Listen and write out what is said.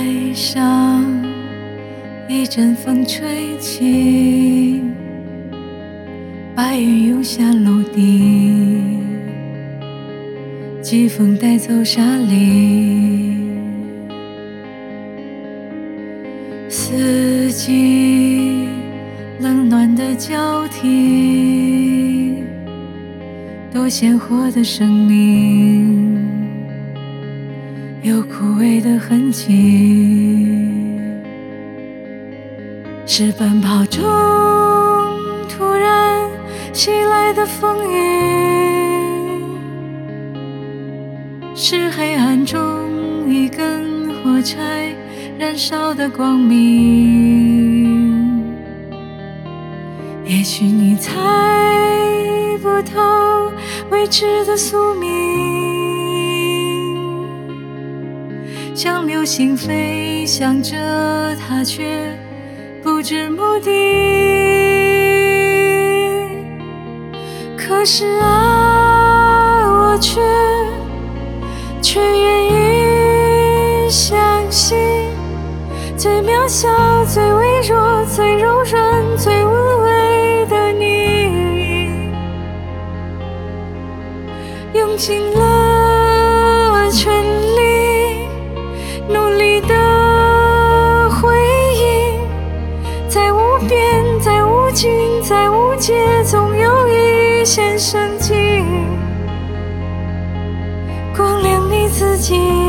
海上一阵风吹起，白云涌下陆地，季风带走沙砾。四季冷暖的交替，多鲜活的生命，有枯萎的痕迹。是奔跑中突然袭来的风雨，是黑暗中一根火柴燃烧的光明。也许你猜不透未知的宿命，像流星飞向着它，却不知目的。可是啊，我却愿意相信，最渺小、最微弱、最柔软、最无畏的你，用尽了全力，努力的回应，在无边、在无尽、在无界，总有一线生机，光亮你自己。